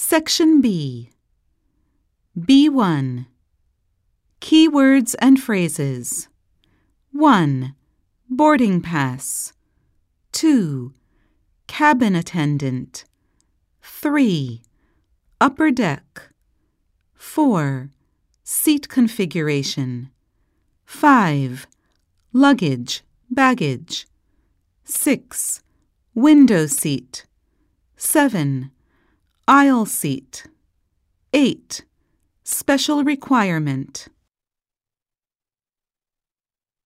Section B. B1. Keywords and phrases. 1. Boarding pass. 2. Cabin attendant. 3. Upper deck. 4. Seat configuration. 5. Luggage, baggage. 6. Window seat. 7. Aisle seat. 8. Special requirement.